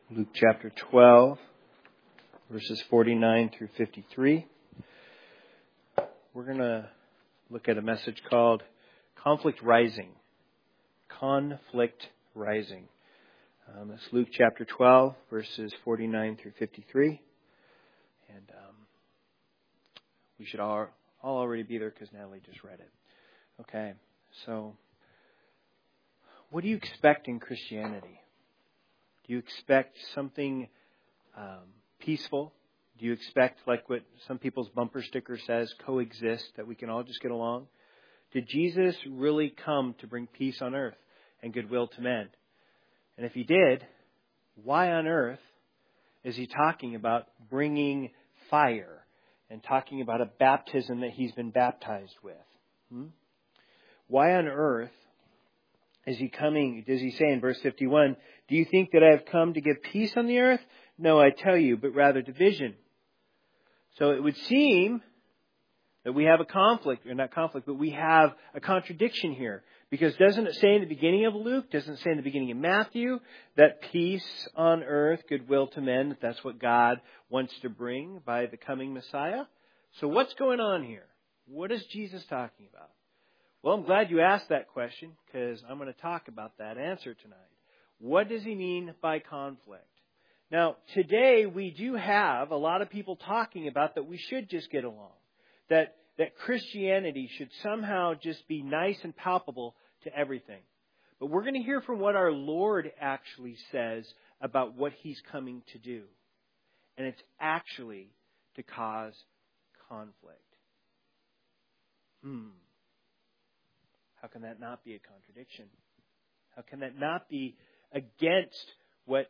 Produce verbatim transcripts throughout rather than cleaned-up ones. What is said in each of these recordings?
Luke chapter twelve, verses forty-nine through fifty-three. We're going to look at a message called Conflict Rising. Conflict Rising. Um, it's Luke chapter twelve, verses forty-nine through fifty-three. And um, we should all, all already be there because Natalie just read it. Okay, so what do you expect in Christianity? Do you expect something um, peaceful? Do you expect, like what some people's bumper sticker says, coexist, that we can all just get along? Did Jesus really come to bring peace on earth and goodwill to men? And if he did, why on earth is he talking about bringing fire and talking about a baptism that he's been baptized with? Hmm? Why on earth is he coming, does he say in verse fifty-one, do you think that I have come to give peace on the earth? No, I tell you, but rather division. So it would seem that we have a conflict, or not conflict, but we have a contradiction here. Because doesn't it say in the beginning of Luke, doesn't it say in the beginning of Matthew, that peace on earth, goodwill to men, that that's what God wants to bring by the coming Messiah? So what's going on here? What is Jesus talking about? Well, I'm glad you asked that question, because I'm going to talk about that answer tonight. What does he mean by conflict? Now, today we do have a lot of people talking about that we should just get along. That that Christianity should somehow just be nice and palpable to everything. But we're going to hear from what our Lord actually says about what he's coming to do. And it's actually to cause conflict. Hmm. How can that not be a contradiction? How can that not be against what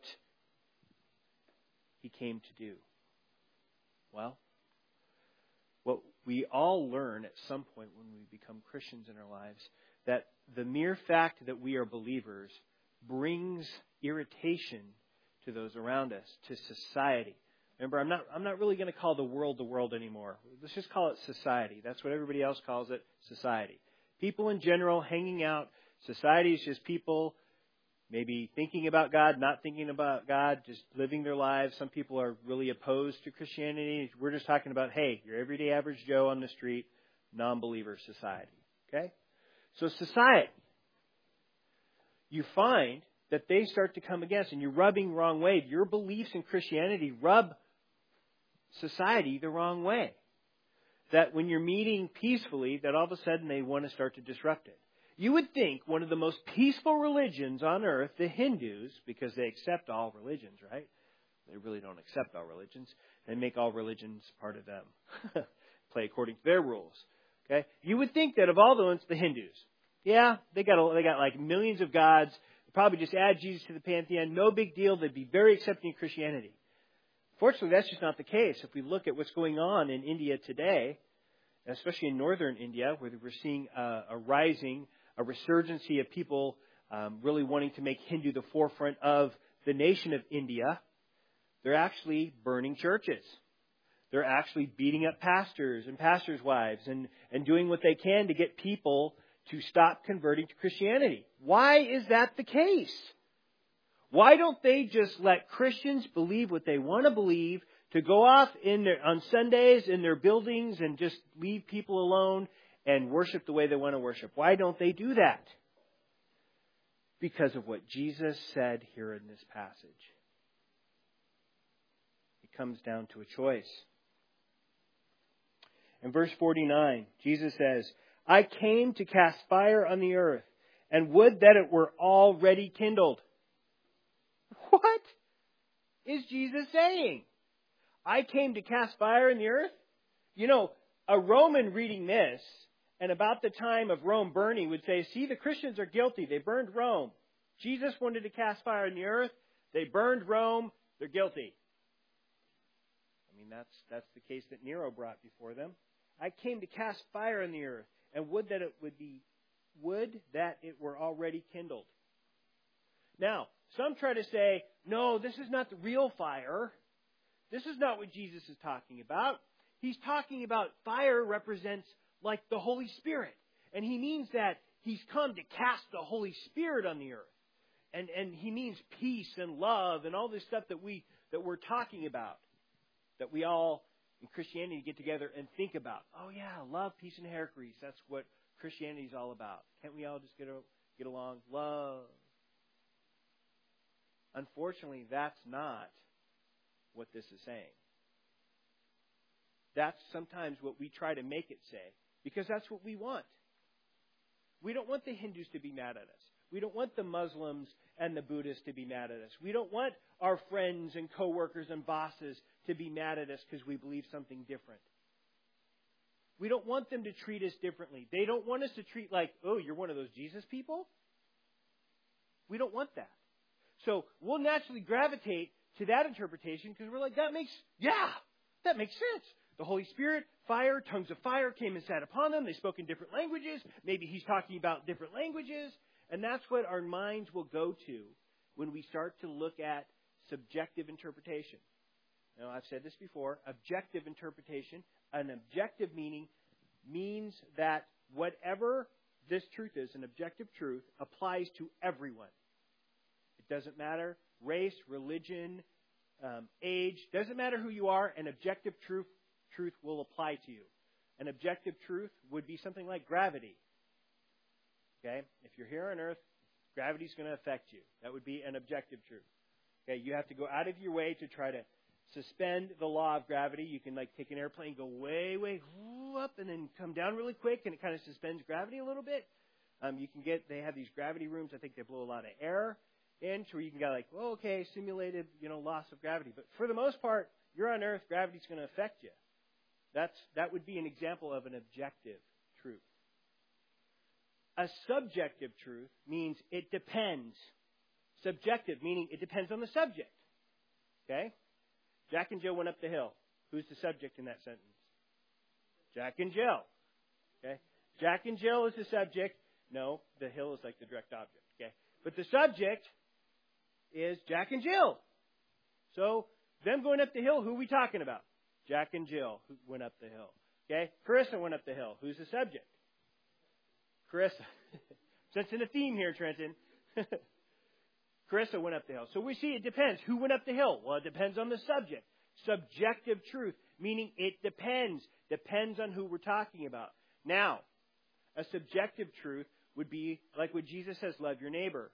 he came to do? Well, what we all learn at some point when we become Christians in our lives, that the mere fact that we are believers brings irritation to those around us, to society. Remember, I'm not I'm not really going to call the world the world anymore. Let's just call it society. That's what everybody else calls it, society. People in general hanging out. Society is just people maybe thinking about God, not thinking about God, just living their lives. Some people are really opposed to Christianity. We're just talking about, hey, your everyday average Joe on the street, non-believer society. Okay? So society, you find that they start to come against, and you're rubbing wrong way. Your beliefs in Christianity rub society the wrong way. That when you're meeting peacefully, that all of a sudden they want to start to disrupt it. You would think one of the most peaceful religions on earth, the Hindus, because they accept all religions, right? They really don't accept all religions. They make all religions part of them. Play according to their rules. Okay? You would think that of all the ones, the Hindus. Yeah, they got a, they got like millions of gods. They'd probably just add Jesus to the pantheon. No big deal. They'd be very accepting of Christianity. Fortunately, that's just not the case. If we look at what's going on in India today, especially in northern India, where we're seeing a, a rising, a resurgency of people um, really wanting to make Hindu the forefront of the nation of India, they're actually burning churches. They're actually beating up pastors and pastors' wives and, and doing what they can to get people to stop converting to Christianity. Why is that the case? Why don't they just let Christians believe what they want to believe, to go off in their, on Sundays in their buildings and just leave people alone and worship the way they want to worship? Why don't they do that? Because of what Jesus said here in this passage. It comes down to a choice. In verse forty-nine, Jesus says, I came to cast fire on the earth, and would that it were already kindled. What is Jesus saying? I came to cast fire in the earth? You know, a Roman reading this, and about the time of Rome burning, would say, see, the Christians are guilty. They burned Rome. Jesus wanted to cast fire in the earth. They burned Rome. They're guilty. I mean, that's that's the case that Nero brought before them. I came to cast fire in the earth, and would that it would be, would that it were already kindled. Now, some try to say, no, this is not the real fire. This is not what Jesus is talking about. He's talking about fire represents like the Holy Spirit. And he means that he's come to cast the Holy Spirit on the earth. And and he means peace and love and all this stuff that we that we're talking about, that we all in Christianity get together and think about. Oh yeah, love, peace, and hair grease. That's what Christianity is all about. Can't we all just get a, get along? Love. Unfortunately, that's not what this is saying. That's sometimes what we try to make it say, because that's what we want. We don't want the Hindus to be mad at us. We don't want the Muslims and the Buddhists to be mad at us. We don't want our friends and coworkers and bosses to be mad at us because we believe something different. We don't want them to treat us differently. They don't want us to treat like, oh, you're one of those Jesus people? We don't want that. So we'll naturally gravitate to that interpretation because we're like, that makes, yeah, that makes sense. The Holy Spirit, fire, tongues of fire came and sat upon them. They spoke in different languages. Maybe he's talking about different languages. And that's what our minds will go to when we start to look at subjective interpretation. Now, I've said this before, objective interpretation. An objective meaning means that whatever this truth is, an objective truth, applies to everyone. It doesn't matter race, religion, um, age. Doesn't matter who you are. An objective truth truth will apply to you. An objective truth would be something like gravity. Okay? If you're here on Earth, gravity's going to affect you. That would be an objective truth. Okay? You have to go out of your way to try to suspend the law of gravity. You can like take an airplane, go way, way up, and then come down really quick, and it kind of suspends gravity a little bit. Um, you can get, they have these gravity rooms. I think they blow a lot of air into where you can go like, well, okay, simulated, you know, loss of gravity. But for the most part, you're on Earth, gravity's going to affect you. That's that would be an example of an objective truth. A subjective truth means it depends. Subjective, meaning it depends on the subject. Okay? Jack and Jill went up the hill. Who's the subject in that sentence? Jack and Jill. Okay? Jack and Jill is the subject. No, the hill is like the direct object. Okay? But the subject is Jack and Jill. So, them going up the hill, who are we talking about? Jack and Jill who went up the hill. Okay? Carissa went up the hill. Who's the subject? Carissa. Sensing a theme here, Trenton. Carissa went up the hill. So we see it depends. Who went up the hill? Well, it depends on the subject. Subjective truth, meaning it depends. Depends on who we're talking about. Now, a subjective truth would be like what Jesus says, love your neighbor.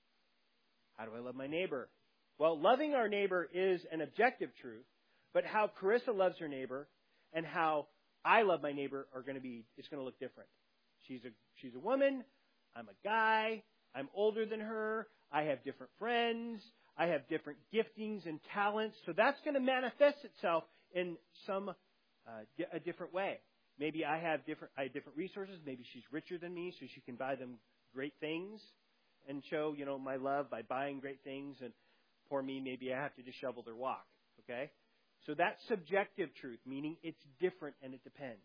How do I love my neighbor? Well, loving our neighbor is an objective truth, but how Carissa loves her neighbor and how I love my neighbor are going to be, it's going to look different. She's a, she's a woman. I'm a guy. I'm older than her. I have different friends. I have different giftings and talents. So that's going to manifest itself in some uh, di- a different way. Maybe I have different I have different resources. Maybe she's richer than me, so she can buy them great things and show, you know, my love by buying great things. And poor me, maybe I have to just shovel their walk. Okay? So that's subjective truth, meaning it's different and it depends.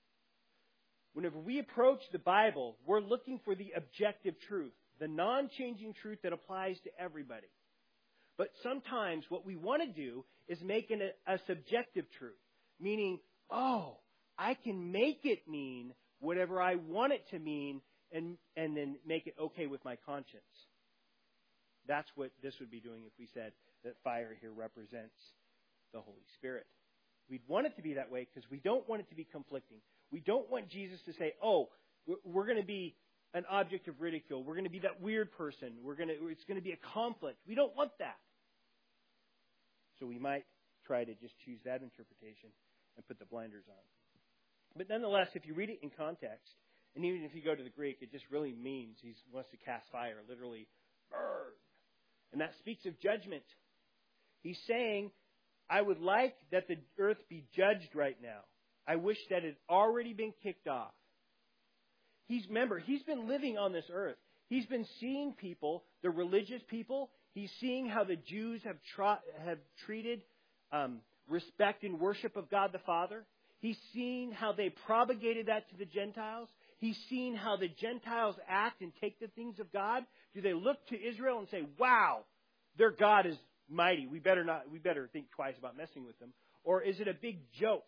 Whenever we approach the Bible, we're looking for the objective truth, the non-changing truth that applies to everybody. But sometimes what we want to do is make it a, a subjective truth, meaning, oh, I can make it mean whatever I want it to mean and, and then make it okay with my conscience. That's what this would be doing if we said that fire here represents the Holy Spirit. We'd want it to be that way because we don't want it to be conflicting. We don't want Jesus to say, oh, we're going to be an object of ridicule. We're going to be that weird person. We're going to, it's going to be a conflict. We don't want that. So we might try to just choose that interpretation and put the blinders on. But nonetheless, if you read it in context, and even if you go to the Greek, it just really means he wants to cast fire, literally burn. And that speaks of judgment. He's saying, I would like that the earth be judged right now. I wish that it had already been kicked off. He's, remember, he's been living on this earth. He's been seeing people, the religious people. He's seeing how the Jews have, tra- have treated um, respect and worship of God the Father. He's seen how they propagated that to the Gentiles. He's seen how the Gentiles act and take the things of God. Do they look to Israel and say, wow, their God is mighty. We better not, we better think twice about messing with them. Or is it a big joke?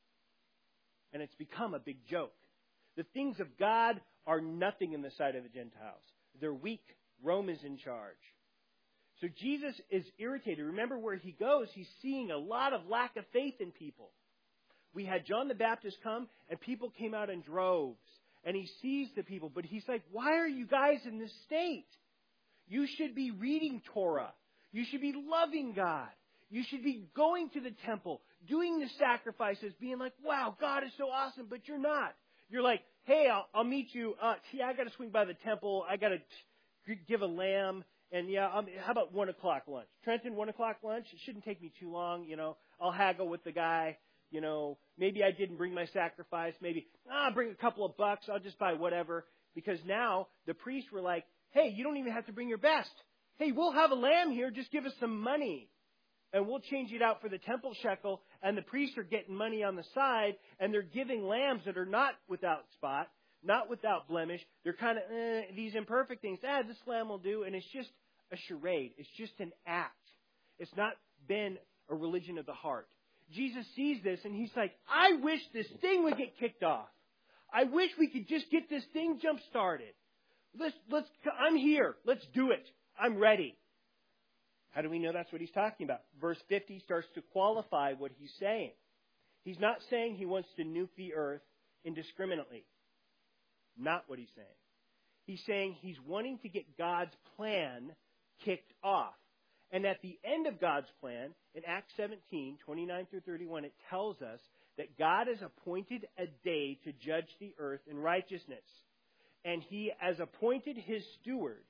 And it's become a big joke. The things of God are nothing in the sight of the Gentiles. They're weak, Rome is in charge. So Jesus is irritated. Remember, where he goes, he's seeing a lot of lack of faith in people. We had John the Baptist come, and people came out in droves. And he sees the people, but he's like, why are you guys in this state? You should be reading Torah. You should be loving God. You should be going to the temple, doing the sacrifices, being like, wow, God is so awesome, but you're not. You're like, hey, I'll, I'll meet you. Uh, yeah, I got to swing by the temple. I got to t- give a lamb. And yeah, um, how about one o'clock lunch? Trenton, one o'clock lunch? It shouldn't take me too long. You know, I'll haggle with the guy. You know, maybe I didn't bring my sacrifice. Maybe, ah, bring a couple of bucks. I'll just buy whatever. Because now the priests were like, hey, you don't even have to bring your best. Hey, we'll have a lamb here. Just give us some money. And we'll change it out for the temple shekel. And the priests are getting money on the side. And they're giving lambs that are not without spot, not without blemish. They're kind of, eh, these imperfect things. Ah, this lamb will do. And it's just a charade. It's just an act. It's not been a religion of the heart. Jesus sees this and he's like, I wish this thing would get kicked off. I wish we could just get this thing jump started. Let's, let's, I'm here. Let's do it. I'm ready. How do we know that's what he's talking about? Verse fifty starts to qualify what he's saying. He's not saying he wants to nuke the earth indiscriminately. Not what he's saying. He's saying he's wanting to get God's plan kicked off. And at the end of God's plan, in Acts seventeen, twenty-nine through thirty-one, it tells us that God has appointed a day to judge the earth in righteousness. And he has appointed his steward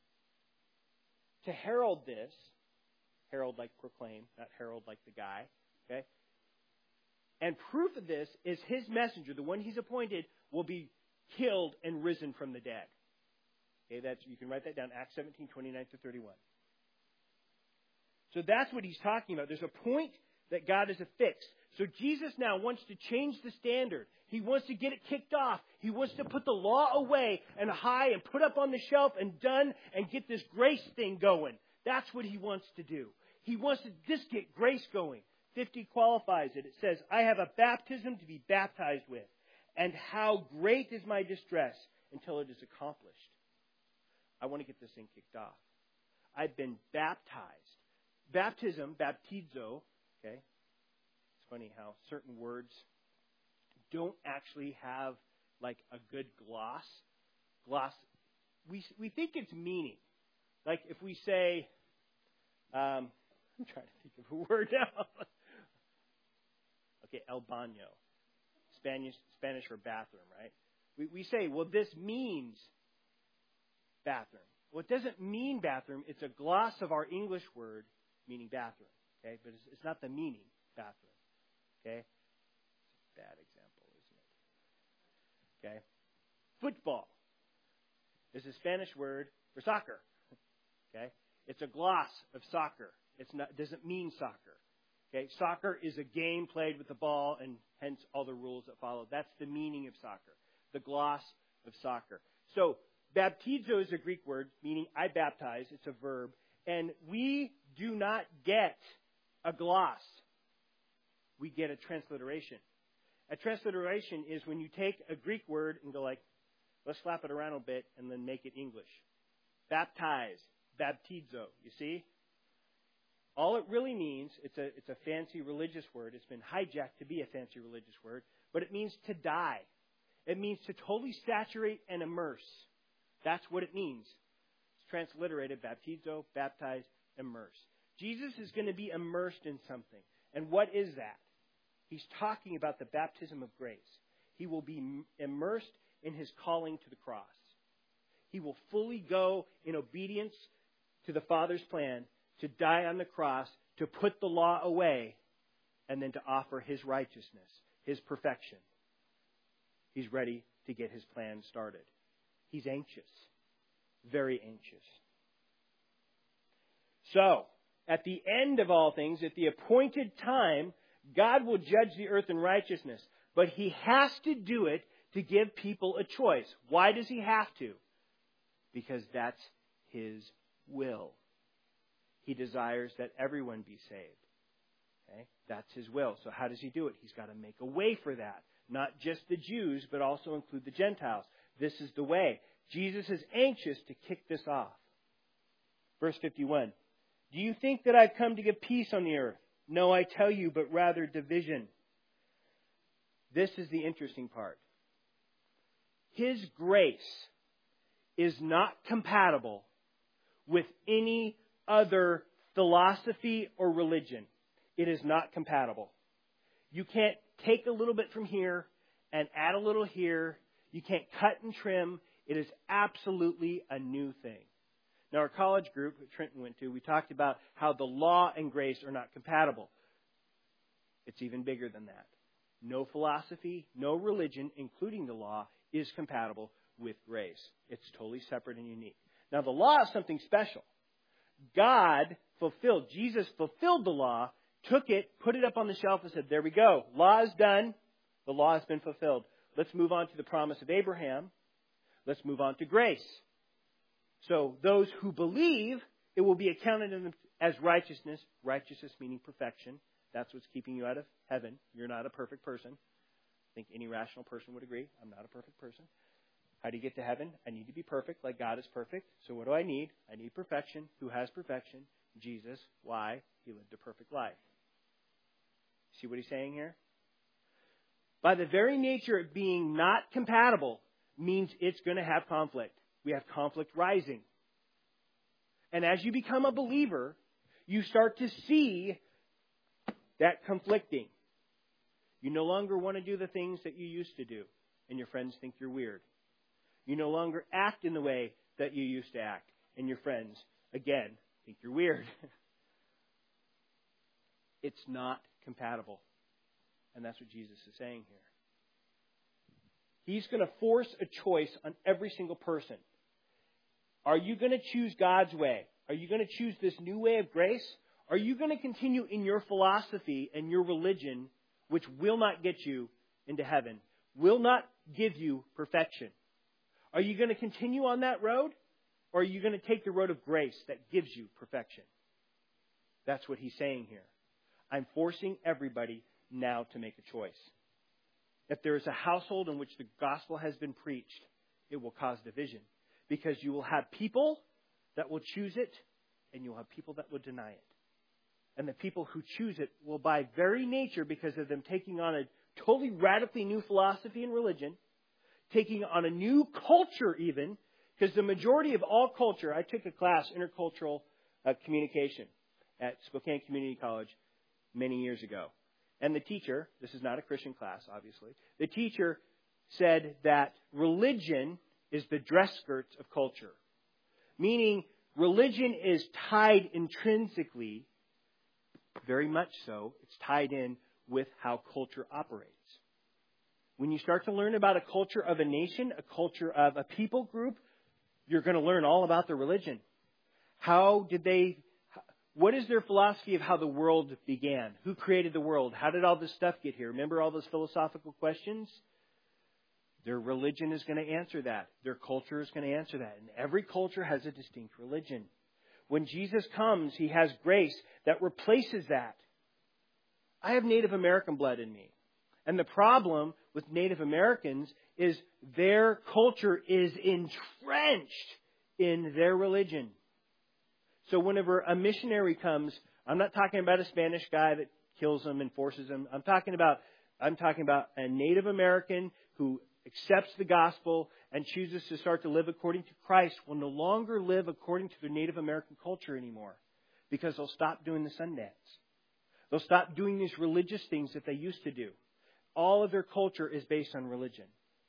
to herald this. Herald like proclaim, not herald like the guy. Okay? And proof of this is his messenger, the one he's appointed, will be killed and risen from the dead. Okay, that's, you can write that down, Acts seventeen, twenty-nine through thirty-one. So that's what he's talking about. There's a point that God is affixed. So Jesus now wants to change the standard. He wants to get it kicked off. He wants to put the law away and high and put up on the shelf and done and get this grace thing going. That's what he wants to do. He wants to just get grace going. fifty qualifies it. It says, I have a baptism to be baptized with, and how great is my distress until it is accomplished. I want to get this thing kicked off. I've been baptized. Baptism, baptizo, okay? It's funny how certain words don't actually have like a good gloss. Gloss, we we think it's meaning. Like if we say, um, I'm trying to think of a word now. Okay, el baño, Spanish Spanish for bathroom, right? We we say, well, this means bathroom. Well, it doesn't mean bathroom. It's a gloss of our English word meaning bathroom. Okay, but it's, it's not the meaning bathroom. Okay, it's a bad example, isn't it? Okay, football is a Spanish word for soccer. Okay, it's a gloss of soccer. It's not doesn't mean soccer. Okay, soccer is a game played with the ball, and hence all the rules that follow. That's the meaning of soccer. The gloss of soccer. So baptizo is a Greek word meaning I baptize. It's a verb, and we do not get a gloss. We get a transliteration. A transliteration is when you take a Greek word and go like, let's slap it around a bit and then make it English. Baptize, baptizo, you see? All it really means, it's a, it's a fancy religious word. It's been hijacked to be a fancy religious word, but it means to die. It means to totally saturate and immerse. That's what it means. It's transliterated, baptizo, baptize, immerse. Jesus is going to be immersed in something. And what is that? He's talking about the baptism of grace. He will be immersed in his calling to the cross. He will fully go in obedience to the Father's plan to die on the cross, to put the law away, and then to offer his righteousness, his perfection. He's ready to get his plan started. He's anxious, very anxious. So, at the end of all things, at the appointed time, God will judge the earth in righteousness. But he has to do it to give people a choice. Why does he have to? Because that's his will. He desires that everyone be saved. Okay? That's his will. So how does he do it? He's got to make a way for that. Not just the Jews, but also include the Gentiles. This is the way. Jesus is anxious to kick this off. Verse fifty-one. Do you think that I've come to give peace on the earth? No, I tell you, but rather division. This is the interesting part. His grace is not compatible with any other philosophy or religion. It is not compatible. You can't take a little bit from here and add a little here. You can't cut and trim. It is absolutely a new thing. Now, our college group that Trenton went to, we talked about how the law and grace are not compatible. It's even bigger than that. No philosophy, no religion, including the law, is compatible with grace. It's totally separate and unique. Now, the law is something special. God fulfilled, Jesus fulfilled the law, took it, put it up on the shelf and said, there we go. Law is done. The law has been fulfilled. Let's move on to the promise of Abraham. Let's move on to grace. So those who believe, it will be accounted in them as righteousness. Righteousness meaning perfection. That's what's keeping you out of heaven. You're not a perfect person. I think any rational person would agree. I'm not a perfect person. How do you get to heaven? I need to be perfect like God is perfect. So what do I need? I need perfection. Who has perfection? Jesus. Why? He lived a perfect life. See what he's saying here? By the very nature of being not compatible means it's going to have conflict. We have conflict rising. And as you become a believer, you start to see that conflicting. You no longer want to do the things that you used to do, and your friends think you're weird. You no longer act in the way that you used to act, and your friends, again, think you're weird. It's not compatible. And that's what Jesus is saying here. He's going to force a choice on every single person. Are you going to choose God's way? Are you going to choose this new way of grace? Are you going to continue in your philosophy and your religion, which will not get you into heaven, will not give you perfection? Are you going to continue on that road? Or are you going to take the road of grace that gives you perfection? That's what he's saying here. I'm forcing everybody now to make a choice. If there is a household in which the gospel has been preached, it will cause division. Because you will have people that will choose it, and you'll have people that will deny it. And the people who choose it will, by very nature, because of them taking on a totally radically new philosophy and religion, taking on a new culture even, because the majority of all culture, I took a class, intercultural uh, communication, at Spokane Community College many years ago. And the teacher, this is not a Christian class, obviously, the teacher said that religion is the dress skirts of culture. Meaning, religion is tied intrinsically, very much so, it's tied in with how culture operates. When you start to learn about a culture of a nation, a culture of a people group, you're going to learn all about their religion. How did they, what is their philosophy of how the world began? Who created the world? How did all this stuff get here? Remember all those philosophical questions? Their religion is going to answer that. Their culture is going to answer that. And every culture has a distinct religion. When Jesus comes, he has grace that replaces that. I have Native American blood in me. And the problem with Native Americans is their culture is entrenched in their religion. So whenever a missionary comes, I'm not talking about a Spanish guy that kills them and forces them. I'm talking about, I'm talking about a Native American who accepts the gospel and chooses to start to live according to Christ will no longer live according to their Native American culture anymore, because they'll stop doing the Sundance. They'll stop doing these religious things that they used to do. All of their culture is based on religion.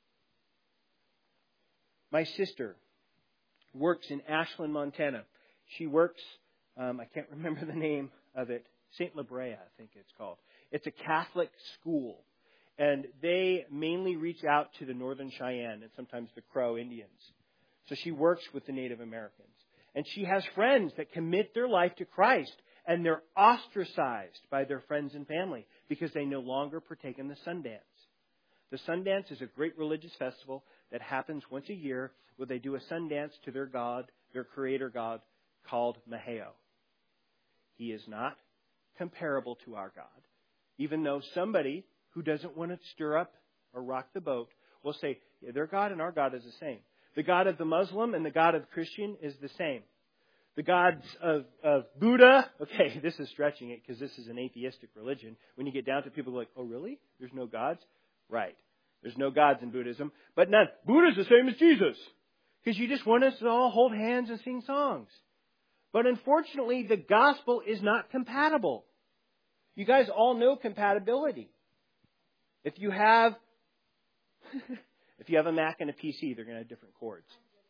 My sister works in Ashland, Montana. She works, um, I can't remember the name of it, Saint La Brea, I think it's called. It's a Catholic school. And they mainly reach out to the Northern Cheyenne and sometimes the Crow Indians. So she works with the Native Americans. And she has friends that commit their life to Christ. And they're ostracized by their friends and family because they no longer partake in the Sundance. The Sundance is a great religious festival that happens once a year where they do a Sundance to their God, their creator God, called Maheo. He is not comparable to our God, even though somebody who doesn't want to stir up or rock the boat will say, yeah, their God and our God is the same. The God of the Muslim and the God of the Christian is the same. The gods of, of Buddha. Okay, this is stretching it because this is an atheistic religion. When you get down to it, people are like, oh, really? There's no gods? Right. There's no gods in Buddhism. But none. Buddha's the same as Jesus. Because you just want us to all hold hands and sing songs. But unfortunately, the gospel is not compatible. You guys all know compatibility. If you have if you have a Mac and a P C, they're going to have different cords.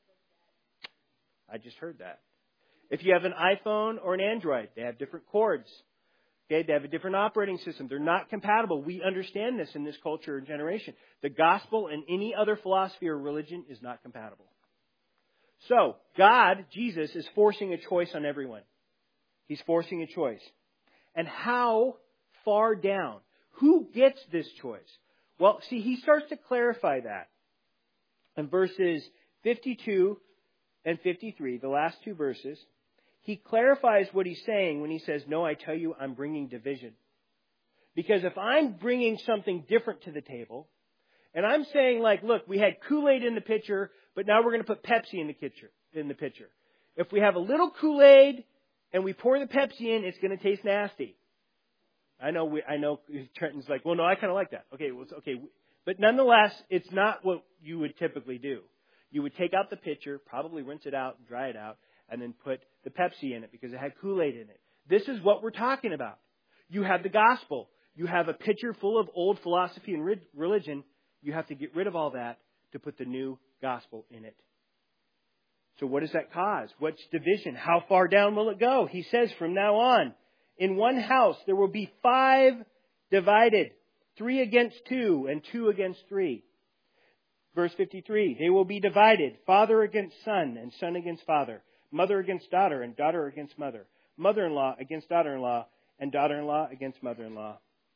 I just heard that. If you have an iPhone or an Android, they have different cords. Okay, they have a different operating system. They're not compatible. We understand this in this culture and generation. The gospel and any other philosophy or religion is not compatible. So, God, Jesus, is forcing a choice on everyone. He's forcing a choice. And how far down? Who gets this choice? Well, see, he starts to clarify that in verses fifty-two and fifty-three, the last two verses. He clarifies what he's saying when he says, no, I tell you, I'm bringing division. Because if I'm bringing something different to the table, and I'm saying, like, look, we had Kool-Aid in the pitcher, but now we're going to put Pepsi in the pitcher. In the pitcher. If we have a little Kool-Aid and we pour the Pepsi in, it's going to taste nasty. I know. We, I know. Trenton's like, well, no, I kind of like that. Okay, well, okay, but nonetheless, it's not what you would typically do. You would take out the pitcher, probably rinse it out, dry it out, and then put the Pepsi in it because it had Kool-Aid in it. This is what we're talking about. You have the gospel. You have a pitcher full of old philosophy and religion. You have to get rid of all that to put the new gospel in it. So what does that cause? What's division? How far down will it go? He says from now on, in one house there will be five divided, three against two and two against three. Verse fifty-three, they will be divided, father against son and son against father, mother against daughter and daughter against mother, mother-in-law against daughter-in-law and daughter-in-law against mother-in-law.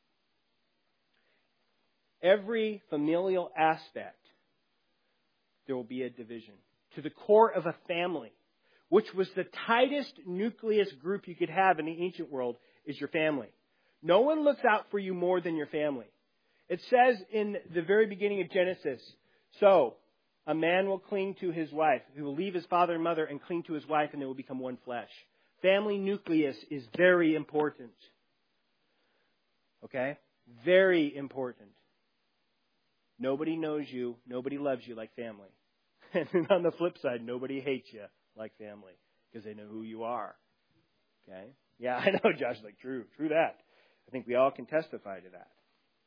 Every familial aspect, there will be a division. To the core of a family, which was the tightest nucleus group you could have in the ancient world, is your family. No one looks out for you more than your family. It says in the very beginning of Genesis, so a man will cling to his wife, he will leave his father and mother and cling to his wife, and they will become one flesh. Family nucleus is very important. Okay? Very important. Nobody knows you, nobody loves you like family. And on the flip side, nobody hates you like family because they know who you are. Okay? Yeah, I know, Josh. Like, true, true that. I think we all can testify to that.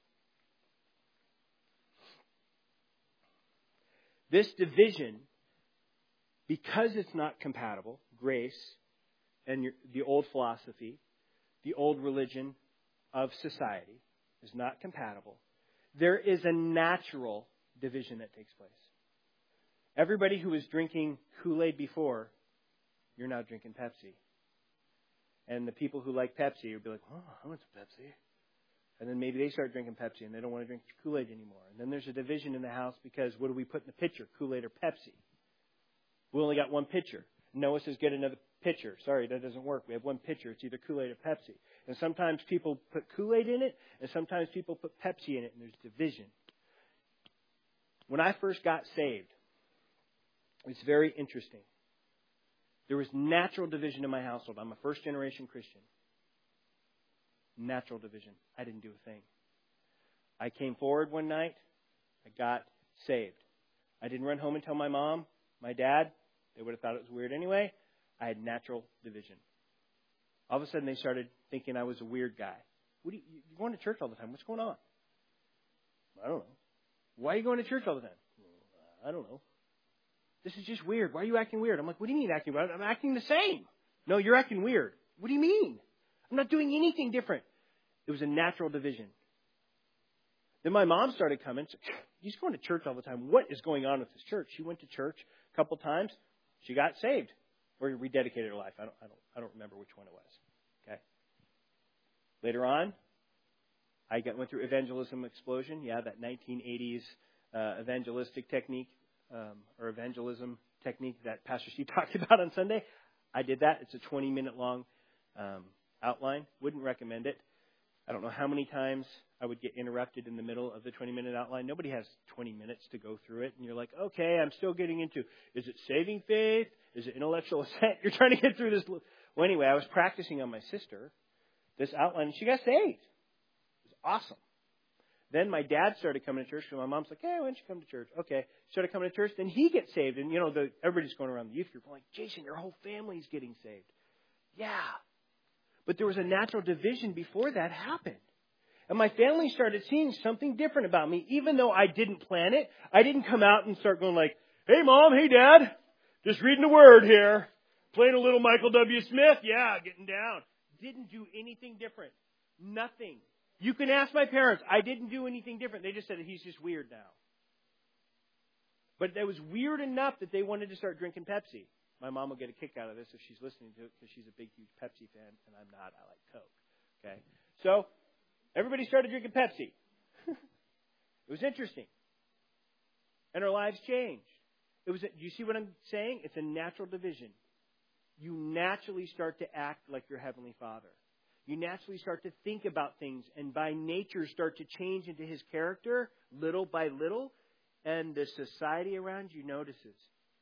This division, because it's not compatible, grace and your, the old philosophy, the old religion of society is not compatible. There is a natural division that takes place. Everybody who was drinking Kool-Aid before, you're now drinking Pepsi. And the people who like Pepsi will be like, oh, I want some Pepsi. And then maybe they start drinking Pepsi and they don't want to drink Kool-Aid anymore. And then there's a division in the house because what do we put in the pitcher, Kool-Aid or Pepsi? We only got one pitcher. Noah says, get another pitcher. Sorry, that doesn't work. We have one pitcher. It's either Kool-Aid or Pepsi. And sometimes people put Kool-Aid in it, and sometimes people put Pepsi in it, and there's division. When I first got saved, it's very interesting. There was natural division in my household. I'm a first-generation Christian. Natural division. I didn't do a thing. I came forward one night. I got saved. I didn't run home and tell my mom, my dad. They would have thought it was weird anyway. I had natural division. All of a sudden, they started thinking I was a weird guy. What are you, you're going to church all the time. What's going on? I don't know. Why are you going to church all the time? I don't know. This is just weird. Why are you acting weird? I'm like, what do you mean acting weird? I'm acting the same. No, you're acting weird. What do you mean? I'm not doing anything different. It was a natural division. Then my mom started coming. So, you're just going to church all the time. What is going on with this church? She went to church a couple times. She got saved. Or rededicated her life. I don't, I don't, I don't remember which one it was. Okay. Later on, I got, went through evangelism explosion. Yeah, that nineteen eighties uh, evangelistic technique um, or evangelism technique that Pastor Steve talked about on Sunday. I did that. It's a twenty minute long um, outline. Wouldn't recommend it. I don't know how many times I would get interrupted in the middle of the twenty-minute outline. Nobody has twenty minutes to go through it. And you're like, okay, I'm still getting into, is it saving faith? Is it intellectual assent? You're trying to get through this. Well, anyway, I was practicing on my sister this outline, and she got saved. It was awesome. Then my dad started coming to church, and my mom's like, hey, why don't you come to church? Okay. Started coming to church. Then he gets saved. And, you know, the, everybody's going around the youth group. I'm like, Jason, your whole family's getting saved. Yeah. But there was a natural division before that happened. And my family started seeing something different about me, even though I didn't plan it. I didn't come out and start going like, hey, Mom, hey, Dad, just reading the Word here. Playing a little Michael W. Smith. Yeah, getting down. Didn't do anything different. Nothing. You can ask my parents. I didn't do anything different. They just said he's just weird now. But it was weird enough that they wanted to start drinking Pepsi. My mom will get a kick out of this if she's listening to it because she's a big, huge Pepsi fan, and I'm not. I like Coke. Okay? So everybody started drinking Pepsi. It was interesting. And our lives changed. It was. A, do you see what I'm saying? It's a natural division. You naturally start to act like your Heavenly Father. You naturally start to think about things and by nature start to change into His character little by little, and the society around you notices.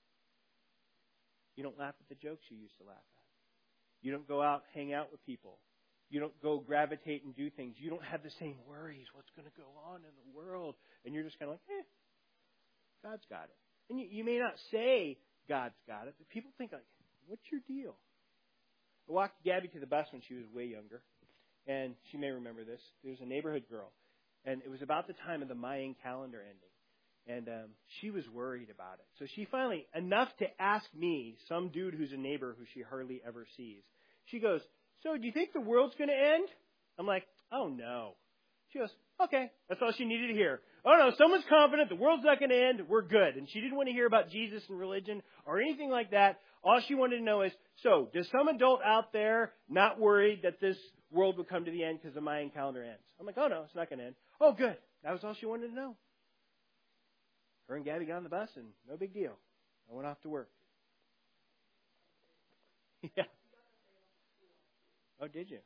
You don't laugh at the jokes you used to laugh at. You don't go out, hang out with people. You don't go gravitate and do things. You don't have the same worries. What's going to go on in the world? And you're just kind of like, eh, God's got it. And you, you may not say God's got it, but people think like, what's your deal? I walked Gabby to the bus when she was way younger, and she may remember this. There was a neighborhood girl, and it was about the time of the Mayan calendar ending, and um, she was worried about it. So she finally, enough to ask me, some dude who's a neighbor who she hardly ever sees, she goes, so do you think the world's going to end? I'm like, oh, no. She goes, okay. That's all she needed to hear. Oh, no, someone's confident the world's not going to end. We're good. And she didn't want to hear about Jesus and religion or anything like that. All she wanted to know is, so, does some adult out there not worried that this world will come to the end because the Mayan calendar ends? I'm like, oh, no, it's not going to end. Oh, good. That was all she wanted to know. Her and Gabby got on the bus, and no big deal. I went off to work. Yeah. Oh, did you?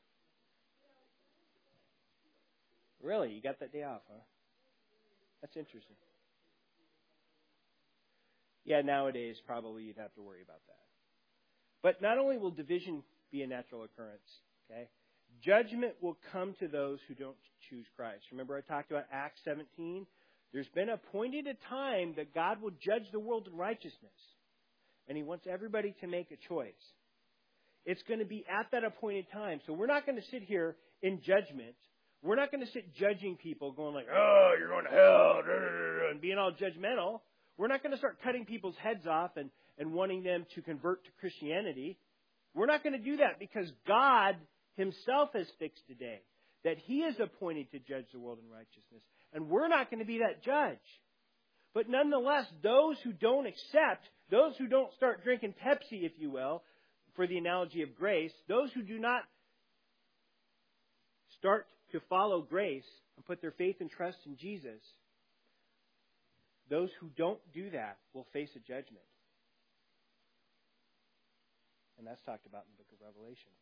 Really? You got that day off, huh? That's interesting. Yeah, nowadays, probably you'd have to worry about that. But not only will division be a natural occurrence, okay? Judgment will come to those who don't choose Christ. Remember I talked about Acts seventeen? There's been appointed a time that God will judge the world in righteousness. And He wants everybody to make a choice. It's going to be at that appointed time. So we're not going to sit here in judgment. We're not going to sit judging people going like, oh, you're going to hell, and being all judgmental. We're not going to start cutting people's heads off and, and wanting them to convert to Christianity. We're not going to do that because God Himself has fixed a day that He is appointed to judge the world in righteousness. And we're not going to be that judge. But nonetheless, those who don't accept, those who don't start drinking Pepsi, if you will, for the analogy of grace, those who do not start to follow grace and put their faith and trust in Jesus, those who don't do that will face a judgment. And that's talked about in the book of Revelation.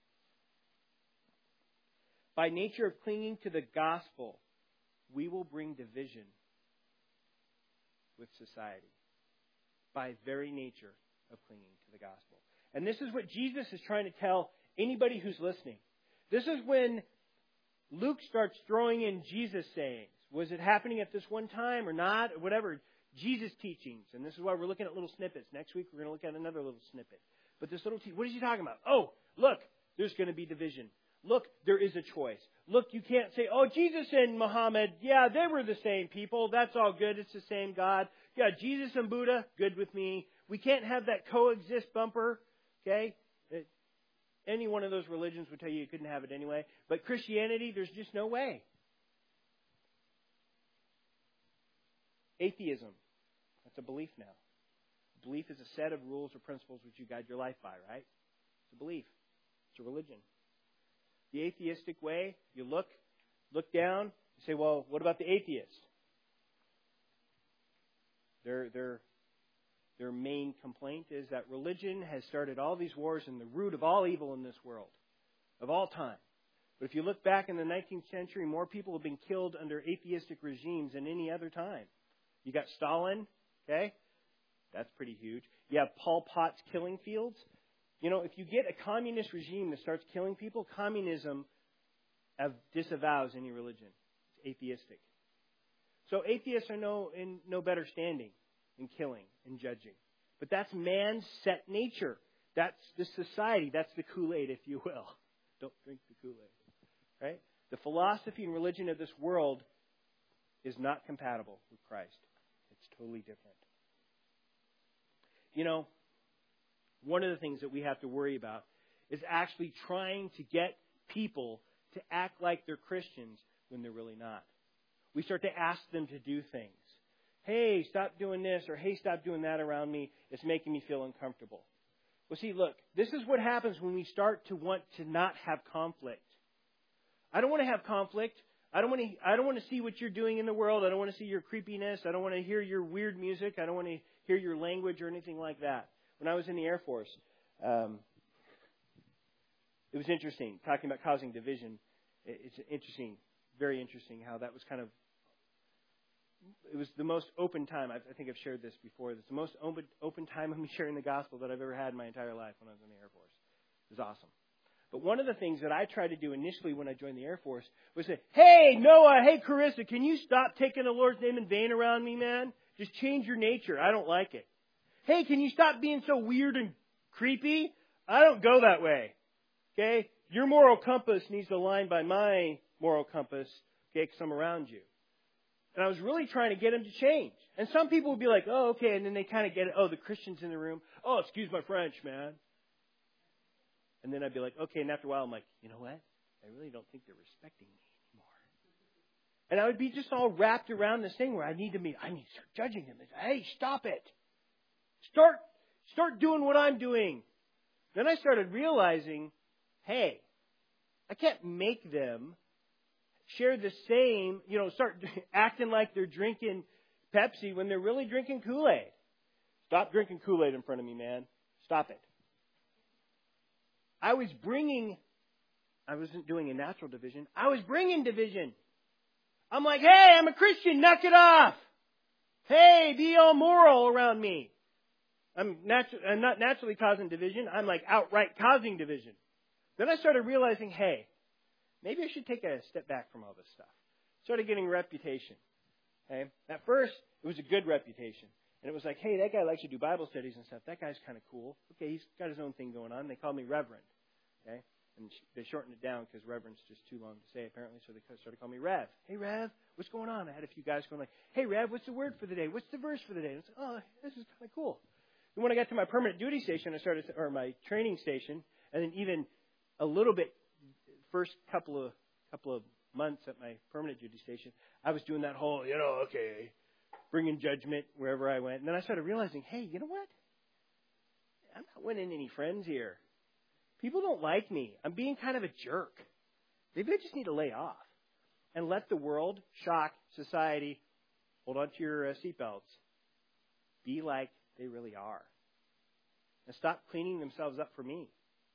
By nature of clinging to the gospel, we will bring division with society. By very nature of clinging to the gospel. And this is what Jesus is trying to tell anybody who's listening. This is when Luke starts throwing in Jesus sayings. Was it happening at this one time or not? Or whatever. Jesus teachings. And this is why we're looking at little snippets. Next week we're going to look at another little snippet. But this little te- what is he talking about? Oh, look, there's going to be division. Look, there is a choice. Look, you can't say, oh, Jesus and Muhammad, yeah, they were the same people. That's all good. It's the same God. Yeah, Jesus and Buddha, good with me. We can't have that coexist bumper. Okay? It, any one of those religions would tell you you couldn't have it anyway. But Christianity, there's just no way. Atheism. That's a belief now. Belief is a set of rules or principles which you guide your life by, right? It's a belief. It's a religion. The atheistic way, you look, look down, you say, well, what about the atheists? Their, their, their main complaint is that religion has started all these wars and the root of all evil in this world, of all time. But if you look back in the nineteenth century, more people have been killed under atheistic regimes than any other time. You got Stalin, okay? That's pretty huge. You have Pol Pot's killing fields. You know, if you get a communist regime that starts killing people, communism disavows any religion. It's atheistic. So atheists are no in no better standing in killing and judging. But that's man's set nature. That's the society. That's the Kool-Aid, if you will. Don't drink the Kool-Aid. Right? The philosophy and religion of this world is not compatible with Christ. It's totally different. You know, one of the things that we have to worry about is actually trying to get people to act like they're Christians when they're really not. We start to ask them to do things. Hey, stop doing this, or hey, stop doing that around me. It's making me feel uncomfortable. Well, see, look, this is what happens when we start to want to not have conflict. I don't want to have conflict. I don't want to. I don't want to see what you're doing in the world. I don't want to see your creepiness. I don't want to hear your weird music. I don't want to hear your language or anything like that. When I was in the Air Force, um, it was interesting talking about causing division. It's interesting, very interesting how that was kind of. It was the most open time. I think I've shared this before. It's the most open, open time of me sharing the gospel that I've ever had in my entire life when I was in the Air Force. It was awesome. But one of the things that I tried to do initially when I joined the Air Force was say, hey, Noah, hey, Carissa, can you stop taking the Lord's name in vain around me, man? Just change your nature. I don't like it. Hey, can you stop being so weird and creepy? I don't go that way. Okay? Your moral compass needs to align by my moral compass, okay, because I'm around you. And I was really trying to get them to change. And some people would be like, oh, okay. And then they kind of get it. Oh, the Christians in the room. Oh, excuse my French, man. And then I'd be like, okay. And after a while, I'm like, you know what? I really don't think they're respecting me anymore. And I would be just all wrapped around this thing where I need to meet, I need to start judging them. Hey, stop it. Start, start doing what I'm doing. Then I started realizing, hey, I can't make them share the same, you know, start acting like they're drinking Pepsi when they're really drinking Kool-Aid. Stop drinking Kool-Aid in front of me, man. Stop it. I was bringing, I wasn't doing a natural division. I was bringing division. I'm like, hey, I'm a Christian. Knock it off. Hey, be all moral around me. I'm, natu- I'm not naturally causing division. I'm like outright causing division. Then I started realizing, hey, maybe I should take a step back from all this stuff. Started getting a reputation. Okay? At first, it was a good reputation. And it was like, hey, that guy likes to do Bible studies and stuff. That guy's kind of cool. Okay, he's got his own thing going on. They called me Reverend. Okay? And they shortened it down because Reverend's just too long to say, apparently. So they started calling me Rev. Hey, Rev, what's going on? I had a few guys going like, hey, Rev, what's the word for the day? What's the verse for the day? And I was like, oh, this is kind of cool. And when I got to my permanent duty station, I started, or my training station, and then even a little bit, first couple of couple of months at my permanent duty station, I was doing that whole, you know, okay, bringing judgment wherever I went. And then I started realizing, hey, you know what? I'm not winning any friends here. People don't like me. I'm being kind of a jerk. Maybe I just need to lay off and let the world, shock, society, hold on to your uh, seatbelts, be like they really are. And stop cleaning themselves up for me.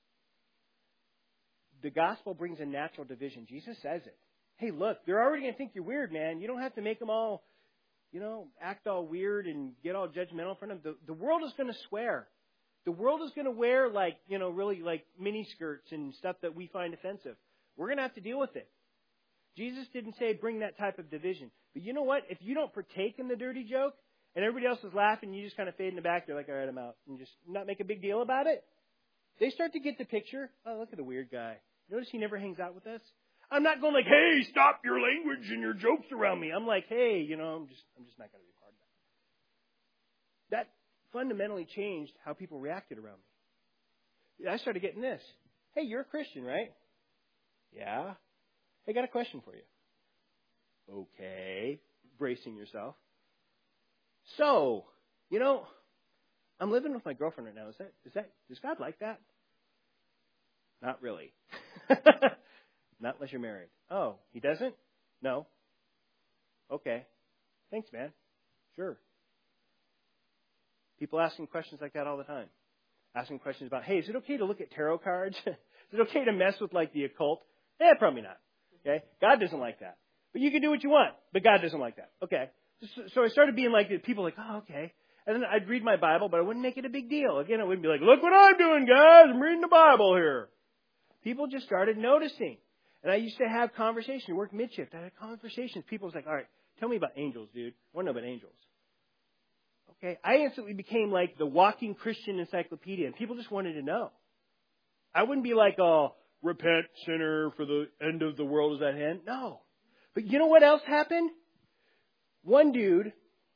The gospel brings a natural division. Jesus says it. Hey, look, they're already going to think you're weird, man. You don't have to make them all, you know, act all weird and get all judgmental in front of them. The, the world is going to swear. The world is going to wear like, you know, really like mini skirts and stuff that we find offensive. We're going to have to deal with it. Jesus didn't say bring that type of division. But you know what? If you don't partake in the dirty joke and everybody else is laughing, you just kind of fade in the back. They're like, all right, I'm out. And just not make a big deal about it. They start to get the picture. Oh, look at the weird guy. Notice he never hangs out with us. I'm not going like, hey, stop your language and your jokes around me. I'm like, hey, you know, I'm just, I'm just not going to be part of that. That fundamentally changed how people reacted around me. I started getting this. Hey, you're a Christian, right? Yeah. Hey, I got a question for you. Okay. Bracing yourself. So, you know, I'm living with my girlfriend right now. Is that, is that, does God like that? Not really. Not unless you're married. Oh, he doesn't? No. Okay. Thanks, man. Sure. People asking questions like that all the time. Asking questions about, hey, is it okay to look at tarot cards? Is it okay to mess with like the occult? Eh, probably not. Okay? God doesn't like that. But you can do what you want, but God doesn't like that. Okay. So, so I started being like, people like, oh, okay. And then I'd read my Bible, but I wouldn't make it a big deal. Again, I wouldn't be like, look what I'm doing, guys. I'm reading the Bible here. People just started noticing. And I used to have conversations. I worked mid-shift. I had conversations. People was like, all right, tell me about angels, dude. I want to know about angels. Okay. I instantly became like the walking Christian encyclopedia, and people just wanted to know. I wouldn't be like, oh, repent, sinner, for the end of the world is at hand. No. But you know what else happened? One dude,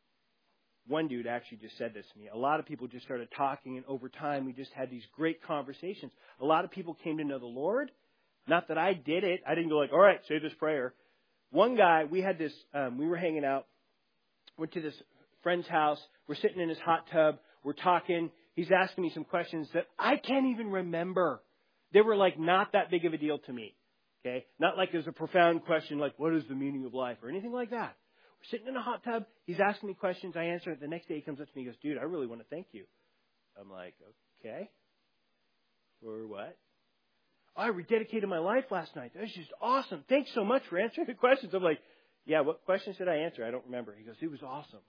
one dude actually just said this to me. A lot of people just started talking, and over time we just had these great conversations. A lot of people came to know the Lord. Not that I did it. I didn't go like, all right, say this prayer. One guy, we had this, um, we were hanging out, went to this friend's house. We're sitting in his hot tub. We're talking. He's asking me some questions that I can't even remember. They were like not that big of a deal to me. Okay? Not like there's a profound question like, what is the meaning of life or anything like that. We're sitting in a hot tub. He's asking me questions. I answer it. The next day he comes up to me and goes, dude, I really want to thank you. I'm like, okay. For what? Oh, I rededicated my life last night. That was just awesome. Thanks so much for answering the questions. I'm like, yeah, what questions did I answer? I don't remember. He goes, it was awesome.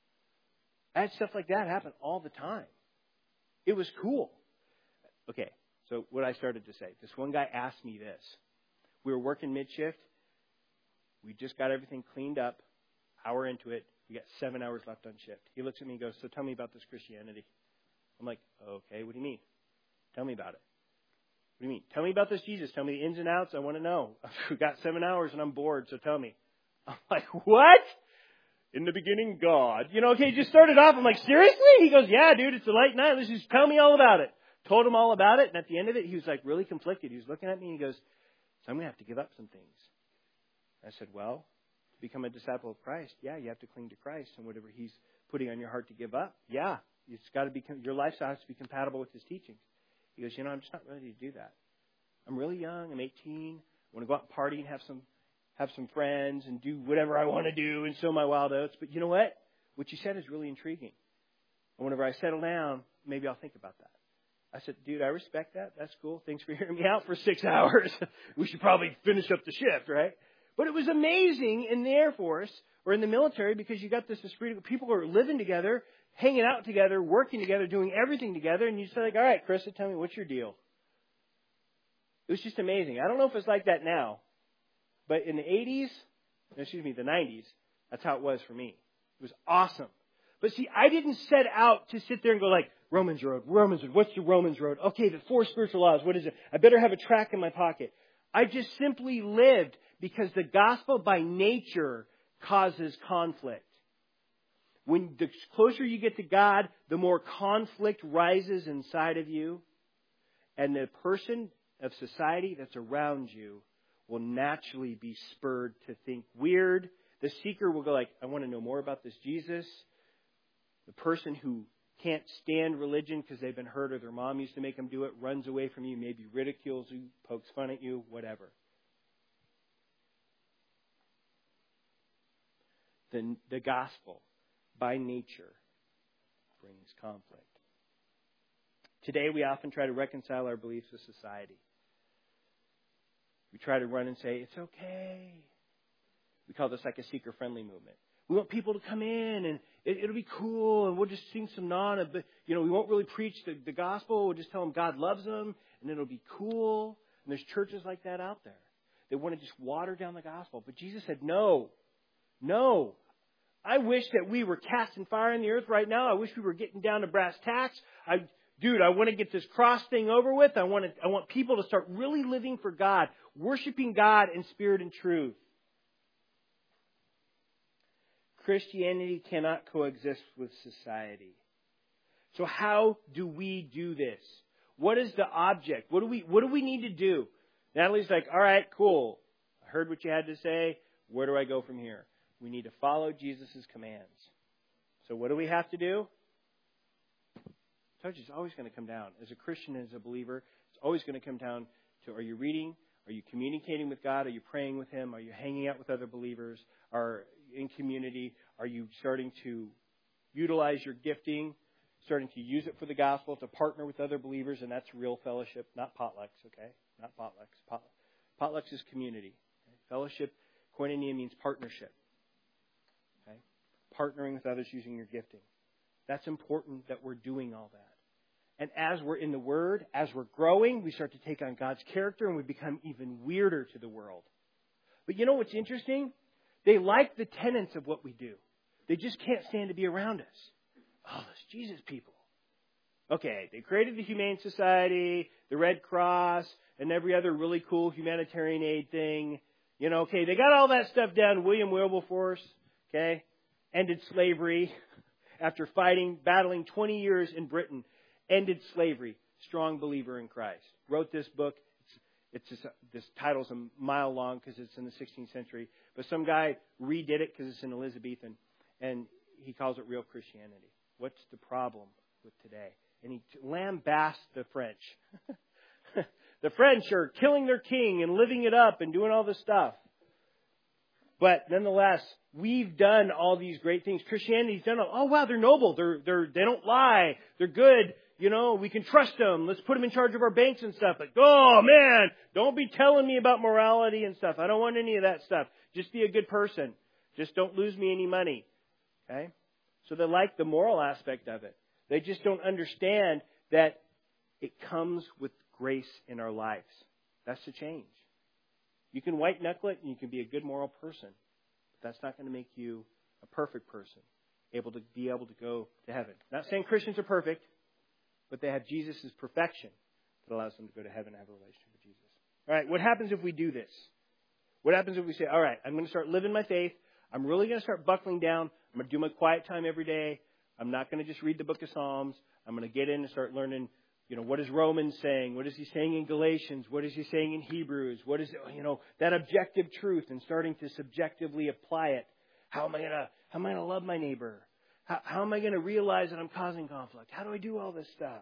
I had stuff like that happen all the time. It was cool. Okay, so what I started to say, this one guy asked me this. We were working mid-shift. We just got everything cleaned up. Hour into it. We got seven hours left on shift. He looks at me and goes, so tell me about this Christianity. I'm like, okay, what do you mean? Tell me about it. What do you mean? Tell me about this Jesus. Tell me the ins and outs. I want to know. We've got seven hours and I'm bored, so tell me. I'm like, what? In the beginning, God. You know, okay, just started off. I'm like, seriously? He goes, yeah, dude, it's a light night. Let's just tell me all about it. Told him all about it. And at the end of it, he was like really conflicted. He was looking at me and he goes, so I'm going to have to give up some things. I said, well, to become a disciple of Christ, yeah, you have to cling to Christ and whatever he's putting on your heart to give up. Yeah, it's got to be, your lifestyle has to be compatible with his teachings. He goes, you know, I'm just not ready to do that. I'm really young. I'm eighteen. I want to go out and party and have some have some friends and do whatever I want to do and sow my wild oats. But you know what? What you said is really intriguing. And whenever I settle down, maybe I'll think about that. I said, dude, I respect that. That's cool. Thanks for hearing me out for six hours. We should probably finish up the shift, right? But it was amazing in the Air Force or in the military because you got this esprit of people who are living together, hanging out together, working together, doing everything together. And you say, like, all right, Krista, tell me, what's your deal? It was just amazing. I don't know if it's like that now. But in the eighties, excuse me, the nineties, that's how it was for me. It was awesome. But see, I didn't set out to sit there and go like, Romans Road, Romans Road, what's the Romans Road? Okay, the four spiritual laws, what is it? I better have a track in my pocket. I just simply lived because the gospel by nature causes conflict. When the closer you get to God, the more conflict rises inside of you. And the person of society that's around you will naturally be spurred to think weird. The seeker will go like, I want to know more about this Jesus. The person who can't stand religion because they've been hurt or their mom used to make them do it, runs away from you, maybe ridicules you, pokes fun at you, whatever. The, the gospel, by nature, brings conflict. Today, we often try to reconcile our beliefs with society. We try to run and say, it's okay. We call this like a seeker-friendly movement. We want people to come in and it, it'll be cool and we'll just sing some nana. But, you know, we won't really preach the, the gospel. We'll just tell them God loves them and it'll be cool. And there's churches like that out there. They want to just water down the gospel. But Jesus said, no, no. I wish that we were casting fire in the earth right now. I wish we were getting down to brass tacks. I, dude, I want to get this cross thing over with. I want to, I want people to start really living for God, worshiping God in spirit and truth. Christianity cannot coexist with society. So how do we do this? What is the object? What do we, what do we need to do? Natalie's like, all right, cool. I heard what you had to say. Where do I go from here? We need to follow Jesus' commands. So what do we have to do? I told you it's always going to come down. As a Christian, as a believer, it's always going to come down to, are you reading? Are you communicating with God? Are you praying with Him? Are you hanging out with other believers? Are in community? Are you starting to utilize your gifting? Starting to use it for the gospel, to partner with other believers? And that's real fellowship, not potlucks, okay? Not potlucks. Pot, Potlucks is community. Okay? Fellowship, koinonia means partnership. Okay? Partnering with others using your gifting. That's important that we're doing all that. And as we're in the Word, as we're growing, we start to take on God's character and we become even weirder to the world. But you know what's interesting? They like the tenets of what we do. They just can't stand to be around us. Oh, those Jesus people. Okay, they created the Humane Society, the Red Cross, and every other really cool humanitarian aid thing. You know, okay, they got all that stuff down. William Wilberforce, okay, ended slavery after fighting, battling twenty years in Britain. Ended slavery. Strong believer in Christ. Wrote this book. It's, it's just, this title's a mile long because it's in the sixteenth century. But some guy redid it because it's in Elizabethan. And he calls it Real Christianity. What's the problem with today? And he lambasts the French. The French are killing their king and living it up and doing all this stuff. But nonetheless, we've done all these great things. Christianity's done all, oh wow, they're noble. They're, they're, they don't lie. They're good. You know, we can trust them. Let's put them in charge of our banks and stuff. Like, oh man, don't be telling me about morality and stuff. I don't want any of that stuff. Just be a good person. Just don't lose me any money. Okay? So they like the moral aspect of it. They just don't understand that it comes with grace in our lives. That's the change. You can white knuckle it and you can be a good moral person. But that's not going to make you a perfect person, able to be able to go to heaven. Not saying Christians are perfect, but they have Jesus' perfection that allows them to go to heaven and have a relationship with Jesus. All right, what happens if we do this? What happens if we say, all right, I'm going to start living my faith. I'm really going to start buckling down. I'm going to do my quiet time every day. I'm not going to just read the book of Psalms. I'm going to get in and start learning, you know, what is Romans saying? What is he saying in Galatians? What is he saying in Hebrews? What is, you know, that objective truth and starting to subjectively apply it. How am I going to, how am I going to love my neighbor? How, how am I going to realize that I'm causing conflict? How do I do all this stuff?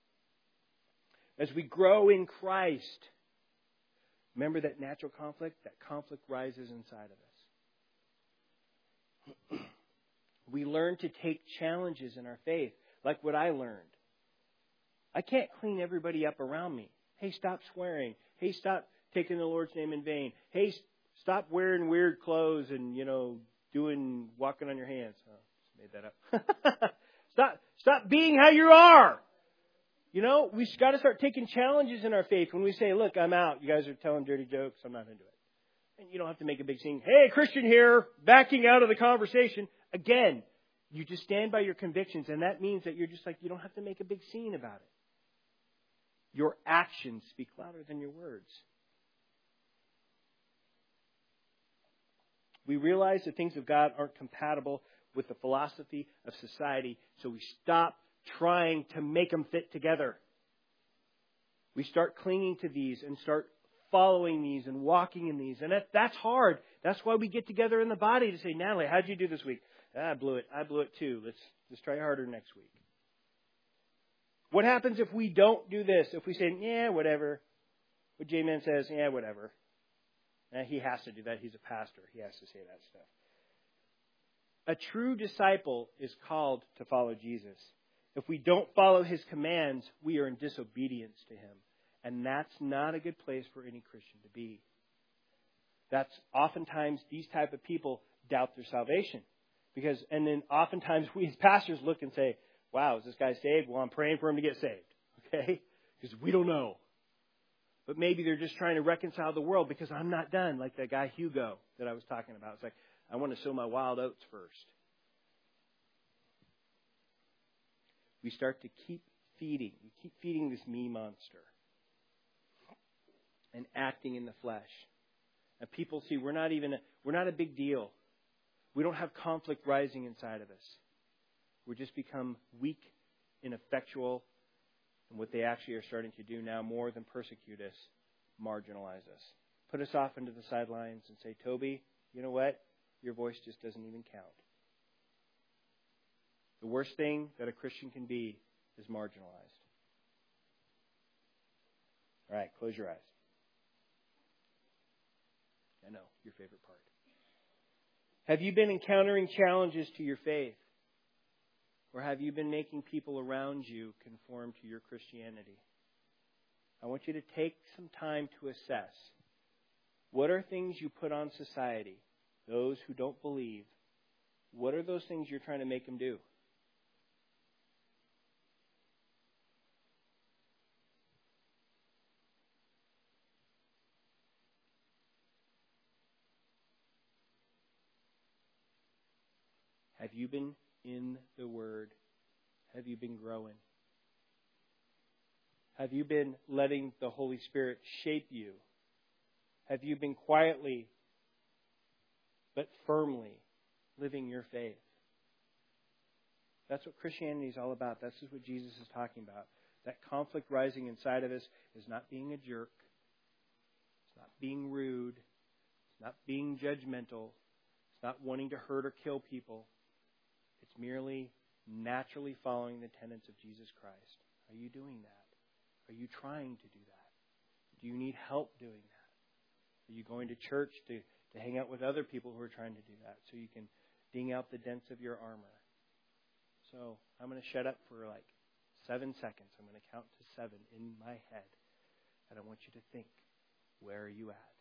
As we grow in Christ, remember that natural conflict? That conflict rises inside of us. We learn to take challenges in our faith, like what I learned. I can't clean everybody up around me. Hey, stop swearing. Hey, stop taking the Lord's name in vain. Hey, stop wearing weird clothes and, you know, doing, walking on your hands. Oh, just made that up. stop, stop being how you are. You know, we've got to start taking challenges in our faith when we say, look, I'm out. You guys are telling dirty jokes. I'm not into it. And you don't have to make a big scene. Hey, Christian here, backing out of the conversation. Again, you just stand by your convictions, and that means that you're just like, you don't have to make a big scene about it. Your actions speak louder than your words. We realize the things of God aren't compatible with the philosophy of society, so we stop trying to make them fit together. We start clinging to these and start following these and walking in these. And that, that's hard. That's why we get together in the body to say, Natalie, how'd you do this week? Ah, I blew it. I blew it too. Let's, let's try harder next week. What happens if we don't do this? If we say, yeah, whatever. What J-Man says, yeah, whatever. Eh, he has to do that. He's a pastor. He has to say that stuff. A true disciple is called to follow Jesus. If we don't follow his commands, we are in disobedience to him. And that's not a good place for any Christian to be. That's oftentimes these type of people doubt their salvation. Because, and then oftentimes we as pastors look and say, wow, is this guy saved? Well, I'm praying for him to get saved. Okay? Because we don't know. But maybe they're just trying to reconcile the world because I'm not done, like that guy Hugo that I was talking about. It's like, I want to sow my wild oats first. We start to keep feeding. We keep feeding this me monster. And acting in the flesh. And people see we're not even, a, we're not a big deal. We don't have conflict rising inside of us. We just become weak, ineffectual, and what they actually are starting to do now more than persecute us, marginalize us. Put us off into the sidelines and say, Toby, you know what? Your voice just doesn't even count. The worst thing that a Christian can be is marginalized. All right, close your eyes. I know, your favorite part. Have you been encountering challenges to your faith? Or have you been making people around you conform to your Christianity? I want you to take some time to assess. What are things you put on society, those who don't believe? What are those things you're trying to make them do? Have you been in the Word? Have you been growing? Have you been letting the Holy Spirit shape you? Have you been quietly but firmly living your faith? That's what Christianity is all about. This is what Jesus is talking about. That conflict rising inside of us is not being a jerk. It's not being rude. It's not being judgmental. It's not wanting to hurt or kill people. It's merely naturally following the tenets of Jesus Christ. Are you doing that? Are you trying to do that? Do you need help doing that? Are you going to church to, to hang out with other people who are trying to do that so you can ding out the dents of your armor? So I'm going to shut up for like seven seconds. I'm going to count to seven in my head. And I want you to think, where are you at?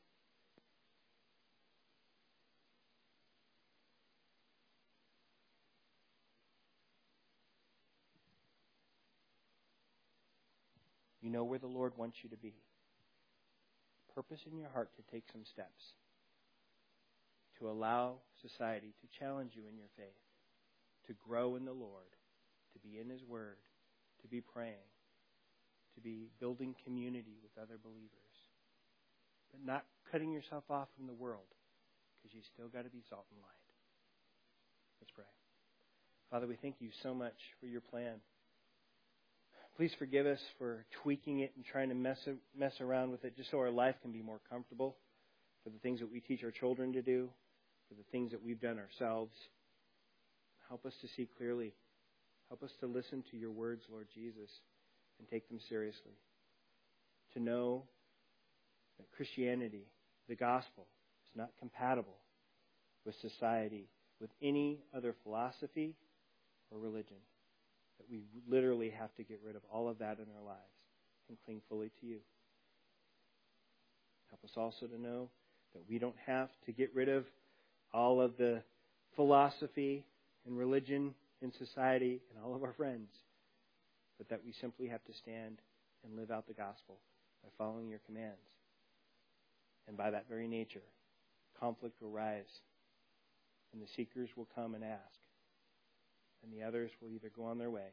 You know where the Lord wants you to be. Purpose in your heart to take some steps to allow society to challenge you in your faith, to grow in the Lord, to be in His Word, to be praying, to be building community with other believers, but not cutting yourself off from the world, because you still got to be salt and light. Let's pray. Father, we thank you so much for your plan. Please forgive us for tweaking it and trying to mess mess around with it just so our life can be more comfortable, for the things that we teach our children to do, for the things that we've done ourselves. Help us to see clearly. Help us to listen to your words, Lord Jesus, and take them seriously. To know that Christianity, the gospel, is not compatible with society, with any other philosophy or religion. That we literally have to get rid of all of that in our lives and cling fully to you. Help us also to know that we don't have to get rid of all of the philosophy and religion in society and all of our friends, but that we simply have to stand and live out the gospel by following your commands. And by that very nature, conflict will rise, and the seekers will come and ask, and the others will either go on their way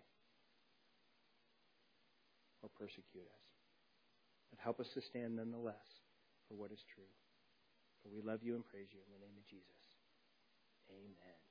or persecute us. But help us to stand nonetheless for what is true. For we love you and praise you in the name of Jesus. Amen.